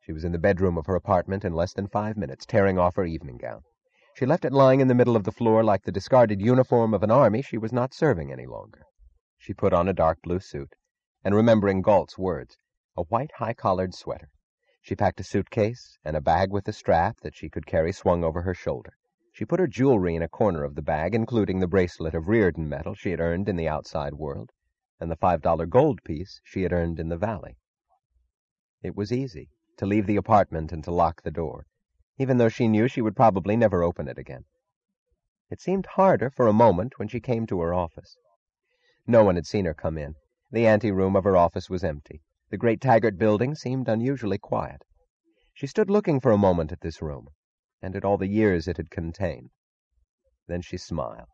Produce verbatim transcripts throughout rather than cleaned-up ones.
She was in the bedroom of her apartment in less than five minutes, tearing off her evening gown. She left it lying in the middle of the floor like the discarded uniform of an army she was not serving any longer. She put on a dark blue suit, and remembering Galt's words, a white high-collared sweater. She packed a suitcase and a bag with a strap that she could carry swung over her shoulder. She put her jewelry in a corner of the bag, including the bracelet of Reardon metal she had earned in the outside world, and the five-dollar gold piece she had earned in the valley. It was easy to leave the apartment and to lock the door, even though she knew she would probably never open it again. It seemed harder for a moment when she came to her office. No one had seen her come in. The anteroom of her office was empty. The great Taggart building seemed unusually quiet. She stood looking for a moment at this room, and at all the years it had contained. Then she smiled.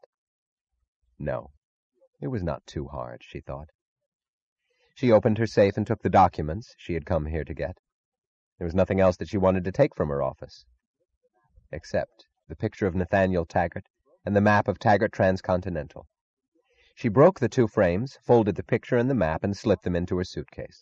No, it was not too hard, she thought. She opened her safe and took the documents she had come here to get. There was nothing else that she wanted to take from her office, except the picture of Nathaniel Taggart and the map of Taggart Transcontinental. She broke the two frames, folded the picture and the map, and slipped them into her suitcase.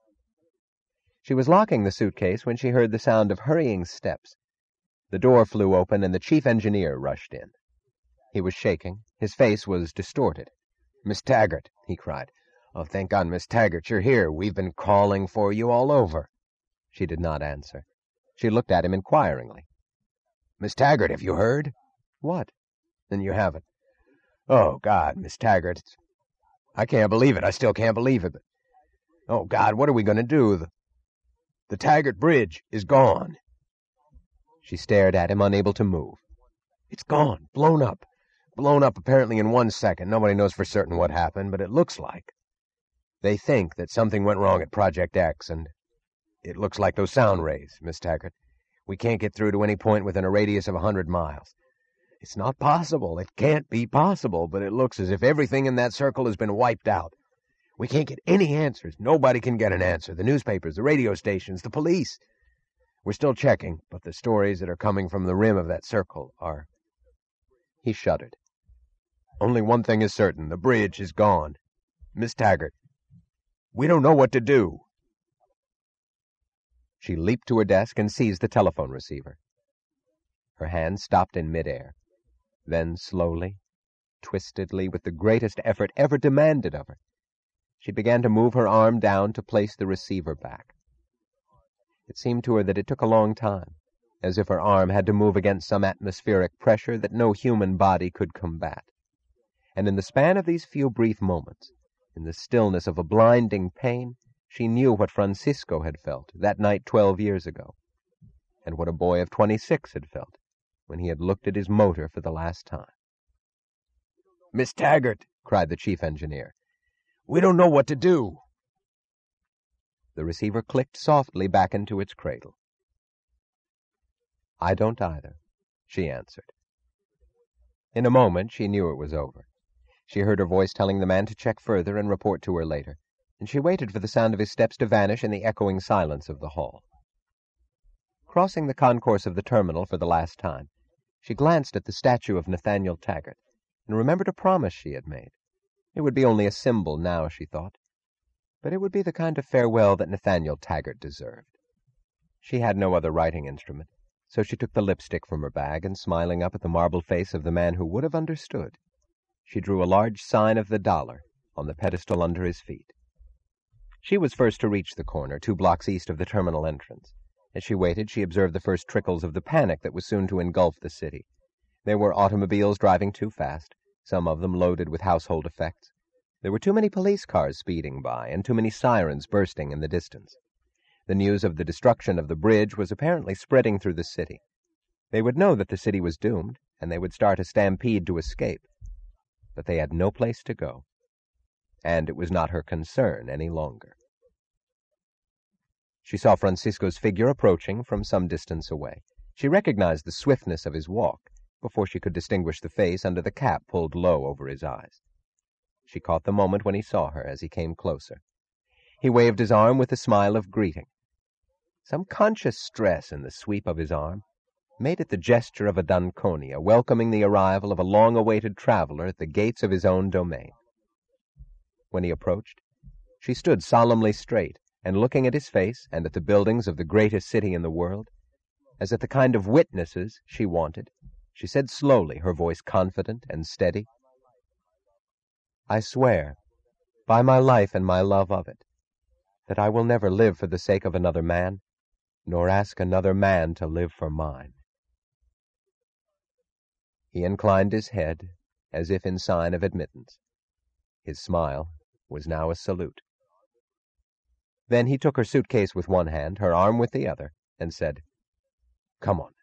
She was locking the suitcase when she heard the sound of hurrying steps. The door flew open, and the chief engineer rushed in. He was shaking. His face was distorted. "Miss Taggart," he cried. "Oh, thank God, Miss Taggart, you're here. We've been calling for you all over." She did not answer. She looked at him inquiringly. "Miss Taggart, have you heard?" "What?" "Then you haven't. Oh, God, Miss Taggart, I can't believe it. I still can't believe it. But, oh, God, what are we going to do? The, the Taggart Bridge is gone." She stared at him, unable to move. "It's gone, blown up. Blown up apparently in one second. Nobody knows for certain what happened, but it looks like. They think that something went wrong at Project X, and it looks like those sound rays, Miss Taggart. We can't get through to any point within a radius of a hundred miles. It's not possible. It can't be possible, but it looks as if everything in that circle has been wiped out. We can't get any answers. Nobody can get an answer. The newspapers, the radio stations, the police. We're still checking, but the stories that are coming from the rim of that circle are..." He shuddered. "Only one thing is certain. The bridge is gone. Miss Taggart, we don't know what to do." She leaped to her desk and seized the telephone receiver. Her hand stopped in midair. Then slowly, twistedly, with the greatest effort ever demanded of her, she began to move her arm down to place the receiver back. It seemed to her that it took a long time, as if her arm had to move against some atmospheric pressure that no human body could combat. And in the span of these few brief moments, in the stillness of a blinding pain, she knew what Francisco had felt that night twelve years ago, and what a boy of twenty-six had felt when he had looked at his motor for the last time. "Miss Taggart," cried the chief engineer, "we don't know what to do." The receiver clicked softly back into its cradle. "I don't either," she answered. In a moment she knew it was over. She heard her voice telling the man to check further and report to her later, and she waited for the sound of his steps to vanish in the echoing silence of the hall. Crossing the concourse of the terminal for the last time, she glanced at the statue of Nathaniel Taggart and remembered a promise she had made. It would be only a symbol now, she thought, but it would be the kind of farewell that Nathaniel Taggart deserved. She had no other writing instrument, so she took the lipstick from her bag and, smiling up at the marble face of the man who would have understood, she drew a large sign of the dollar on the pedestal under his feet. She was first to reach the corner, two blocks east of the terminal entrance. As she waited, she observed the first trickles of the panic that was soon to engulf the city. There were automobiles driving too fast, some of them loaded with household effects. There were too many police cars speeding by, and too many sirens bursting in the distance. The news of the destruction of the bridge was apparently spreading through the city. They would know that the city was doomed, and they would start a stampede to escape. But they had no place to go, and it was not her concern any longer. She saw Francisco's figure approaching from some distance away. She recognized the swiftness of his walk before she could distinguish the face under the cap pulled low over his eyes. She caught the moment when he saw her as he came closer. He waved his arm with a smile of greeting. Some conscious stress in the sweep of his arm made it the gesture of a D'Anconia welcoming the arrival of a long-awaited traveler at the gates of his own domain. When he approached, she stood solemnly straight, and looking at his face and at the buildings of the greatest city in the world, as at the kind of witnesses she wanted, she said slowly, her voice confident and steady, "I swear, by my life and my love of it, that I will never live for the sake of another man, nor ask another man to live for mine." He inclined his head, as if in sign of admittance. His smile was now a salute. Then he took her suitcase with one hand, her arm with the other, and said, "Come on."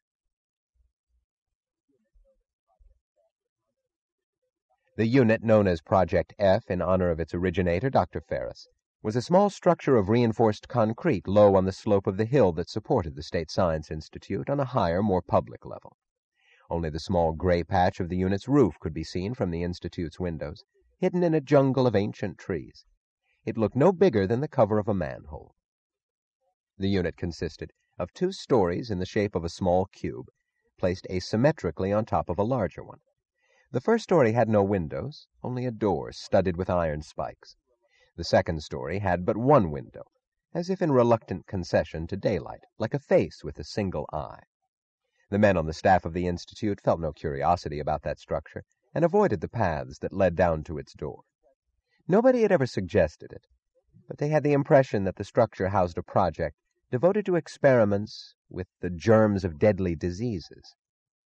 The unit known as Project F, in honor of its originator, Doctor Ferris, was a small structure of reinforced concrete low on the slope of the hill that supported the State Science Institute on a higher, more public level. Only the small gray patch of the unit's roof could be seen from the Institute's windows, hidden in a jungle of ancient trees. It looked no bigger than the cover of a manhole. The unit consisted of two stories in the shape of a small cube, placed asymmetrically on top of a larger one. The first story had no windows, only a door studded with iron spikes. The second story had but one window, as if in reluctant concession to daylight, like a face with a single eye. The men on the staff of the Institute felt no curiosity about that structure, and avoided the paths that led down to its door. Nobody had ever suggested it, but they had the impression that the structure housed a project devoted to experiments with the germs of deadly diseases.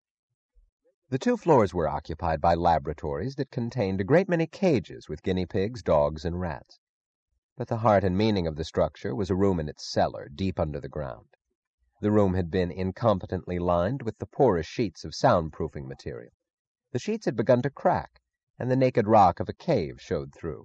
The two floors were occupied by laboratories that contained a great many cages with guinea pigs, dogs, and rats. But the heart and meaning of the structure was a room in its cellar, deep under the ground. The room had been incompetently lined with the poorest sheets of soundproofing material. The sheets had begun to crack, and the naked rock of a cave showed through.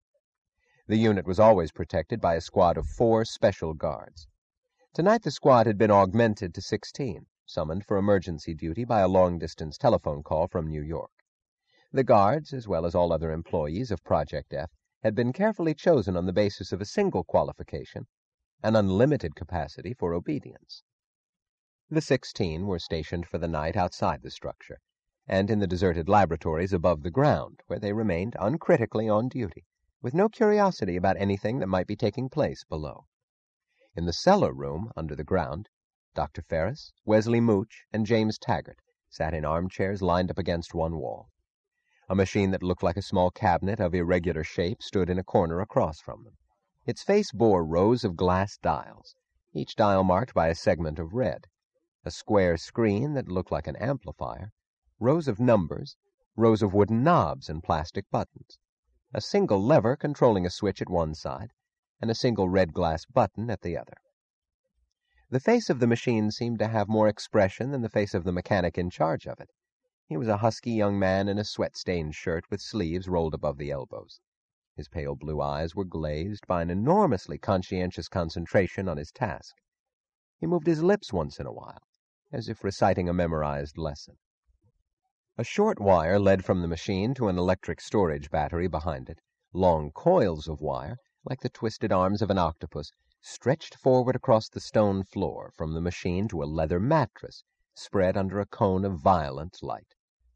The unit was always protected by a squad of four special guards. Tonight the squad had been augmented to sixteen, summoned for emergency duty by a long-distance telephone call from New York. The guards, as well as all other employees of Project F, had been carefully chosen on the basis of a single qualification, an unlimited capacity for obedience. The sixteen were stationed for the night outside the structure, and in the deserted laboratories above the ground, where they remained uncritically on duty, with no curiosity about anything that might be taking place below. In the cellar room under the ground, Doctor Ferris, Wesley Mooch, and James Taggart sat in armchairs lined up against one wall. A machine that looked like a small cabinet of irregular shape stood in a corner across from them. Its face bore rows of glass dials, each dial marked by a segment of red, a square screen that looked like an amplifier, rows of numbers, rows of wooden knobs and plastic buttons, a single lever controlling a switch at one side, and a single red glass button at the other. The face of the machine seemed to have more expression than the face of the mechanic in charge of it. He was a husky young man in a sweat-stained shirt with sleeves rolled above the elbows. His pale blue eyes were glazed by an enormously conscientious concentration on his task. He moved his lips once in a while, as if reciting a memorized lesson. A short wire led from the machine to an electric storage battery behind it. Long coils of wire, like the twisted arms of an octopus, stretched forward across the stone floor from the machine to a leather mattress spread under a cone of violent light.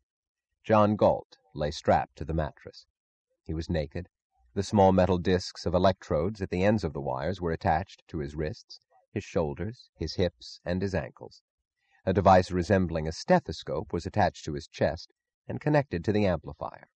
John Galt lay strapped to the mattress. He was naked. The small metal discs of electrodes at the ends of the wires were attached to his wrists, his shoulders, his hips, and his ankles. A device resembling a stethoscope was attached to his chest and connected to the amplifier.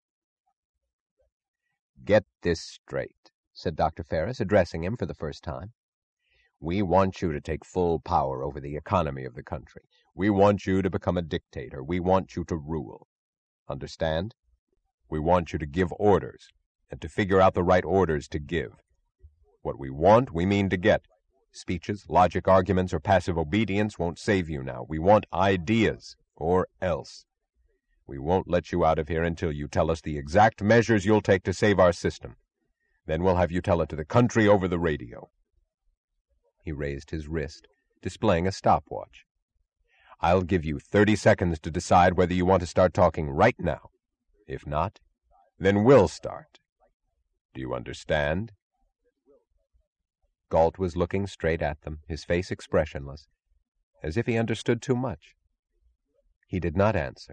"Get this straight," said Doctor Ferris, addressing him for the first time. "We want you to take full power over the economy of the country. We want you to become a dictator. We want you to rule. Understand? We want you to give orders, and to figure out the right orders to give. What we want, we mean to get. Speeches, logic arguments, or passive obedience won't save you now. We want ideas, or else. We won't let you out of here until you tell us the exact measures you'll take to save our system. Then we'll have you tell it to the country over the radio." He raised his wrist, displaying a stopwatch. "I'll give you thirty seconds to decide whether you want to start talking right now. If not, then we'll start. Do you understand?" Galt was looking straight at them, his face expressionless, as if he understood too much. He did not answer.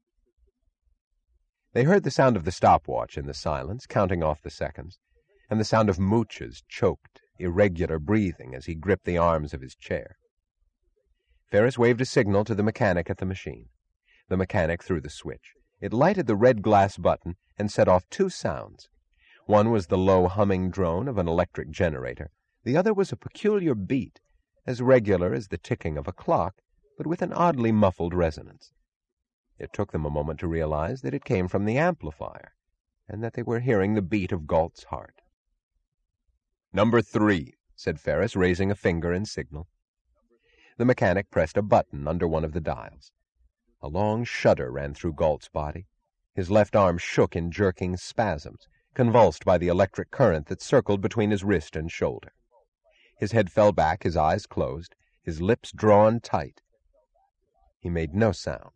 They heard the sound of the stopwatch in the silence, counting off the seconds, and the sound of Mooch's choked, irregular breathing as he gripped the arms of his chair. Ferris waved a signal to the mechanic at the machine. The mechanic threw the switch. It lighted the red glass button and set off two sounds. One was the low humming drone of an electric generator. The other was a peculiar beat, as regular as the ticking of a clock, but with an oddly muffled resonance. It took them a moment to realize that it came from the amplifier, and that they were hearing the beat of Galt's heart. "Number three," said Ferris, raising a finger in signal. The mechanic pressed a button under one of the dials. A long shudder ran through Galt's body. His left arm shook in jerking spasms, convulsed by the electric current that circled between his wrist and shoulder. His head fell back, his eyes closed, his lips drawn tight. He made no sound.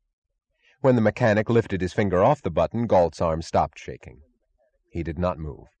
When the mechanic lifted his finger off the button, Galt's arm stopped shaking. He did not move.